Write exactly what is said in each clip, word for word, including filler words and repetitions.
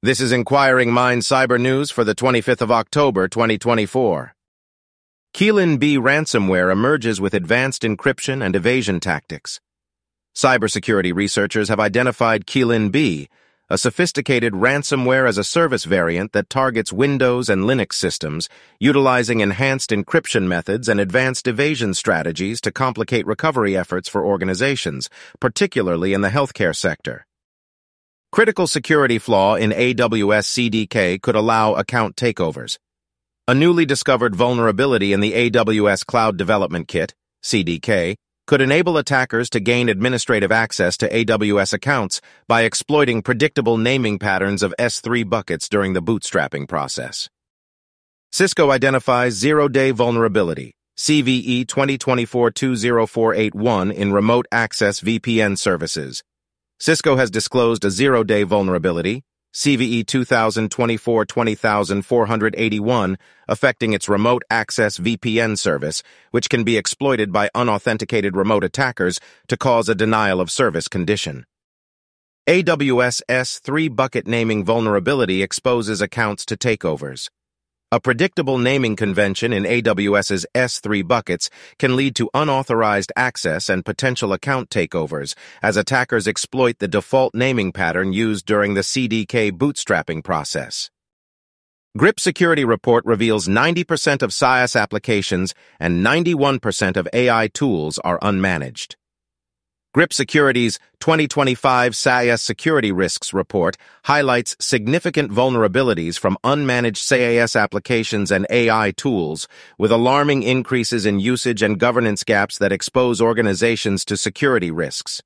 This is Inquiring Minds Cyber News for the twenty-fifth of October, twenty twenty-four. Kylin B ransomware emerges with advanced encryption and evasion tactics. Cybersecurity researchers have identified Kylin B, a sophisticated ransomware-as-a-service variant that targets Windows and Linux systems, utilizing enhanced encryption methods and advanced evasion strategies to complicate recovery efforts for organizations, particularly in the healthcare sector. Critical security flaw in A W S C D K could allow account takeovers. A newly discovered vulnerability in the A W S Cloud Development Kit, C D K, could enable attackers to gain administrative access to A W S accounts by exploiting predictable naming patterns of S three buckets during the bootstrapping process. Cisco identifies zero-day vulnerability, C V E twenty twenty-four dash two zero four eight one, in remote access V P N services. Cisco has disclosed a zero-day vulnerability, C V E two thousand twenty-four dash twenty thousand four hundred eighty-one, affecting its remote access V P N service, which can be exploited by unauthenticated remote attackers to cause a denial of service condition. A W S S three bucket naming vulnerability exposes accounts to takeovers. A predictable naming convention in AWS's S three buckets can lead to unauthorized access and potential account takeovers as attackers exploit the default naming pattern used during the C D K bootstrapping process. Grip Security Report reveals ninety percent of C I S applications and ninety-one percent of A I tools are unmanaged. Grip Security's twenty twenty-five C I S Security Risks Report highlights significant vulnerabilities from unmanaged C I S applications and A I tools, with alarming increases in usage and governance gaps that expose organizations to security risks.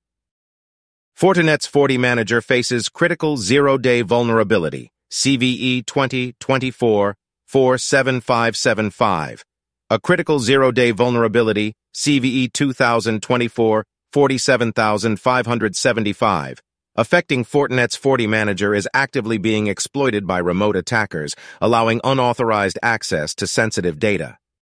Fortinet's FortiManager faces critical zero-day vulnerability, C V E twenty twenty-four dash four seven five seven five. A critical zero-day vulnerability, C V E two thousand twenty-four dash forty-seven thousand five hundred seventy-five, affecting Fortinet's FortiManager, is actively being exploited by remote attackers, allowing unauthorized access to sensitive data.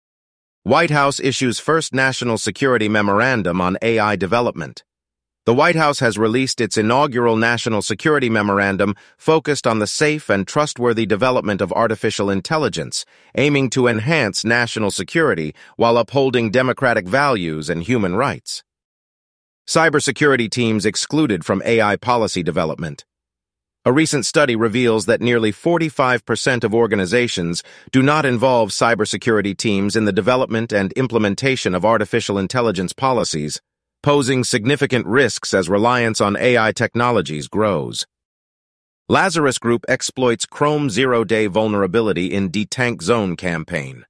White House issues first national security memorandum on A I development. The White House has released its inaugural national security memorandum focused on the safe and trustworthy development of artificial intelligence, aiming to enhance national security while upholding democratic values and human rights. Cybersecurity teams excluded from A I policy development. A recent study reveals that nearly forty-five percent of organizations do not involve cybersecurity teams in the development and implementation of artificial intelligence policies, posing significant risks as reliance on A I technologies grows. Lazarus Group exploits Chrome zero-day vulnerability in Detank Zone campaign.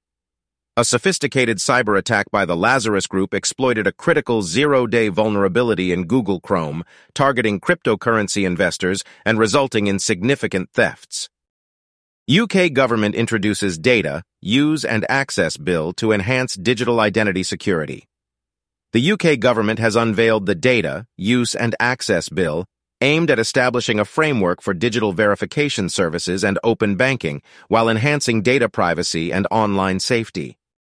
A sophisticated cyber attack by the Lazarus Group exploited a critical zero-day vulnerability in Google Chrome, targeting cryptocurrency investors and resulting in significant thefts. U K government introduces Data, Use and Access Bill to enhance digital identity security. The U K government has unveiled the Data, Use and Access Bill, aimed at establishing a framework for digital verification services and open banking, while enhancing data privacy and online safety.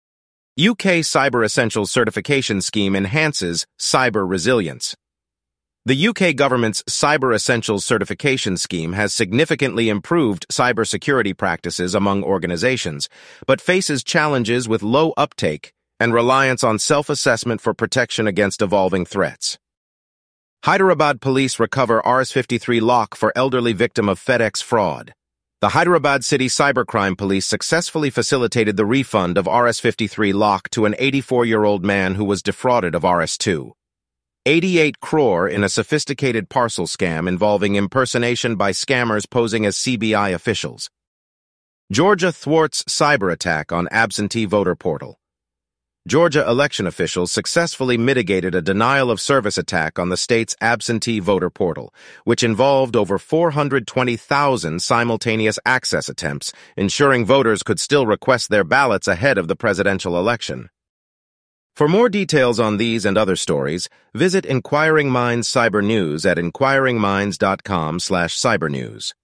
U K Cyber Essentials certification scheme enhances cyber resilience. The U K government's Cyber Essentials certification scheme has significantly improved cybersecurity practices among organizations, but faces challenges with low uptake and reliance on self-assessment for protection against evolving threats. Hyderabad police recover R S fifty-three lock for elderly victim of FedEx fraud. The Hyderabad City Cybercrime Police successfully facilitated the refund of R S fifty-three lock to an eighty-four-year-old man who was defrauded of R S two. eighty-eight crore in a sophisticated parcel scam involving impersonation by scammers posing as C B I officials. Georgia thwarts cyber attack on absentee voter portal. Georgia election officials successfully mitigated a denial-of-service attack on the state's absentee voter portal, which involved over four hundred twenty thousand simultaneous access attempts, ensuring voters could still request their ballots ahead of the presidential election. For more details on these and other stories, visit Inquiring Minds Cyber News at inquiring minds dot com slash cybernews.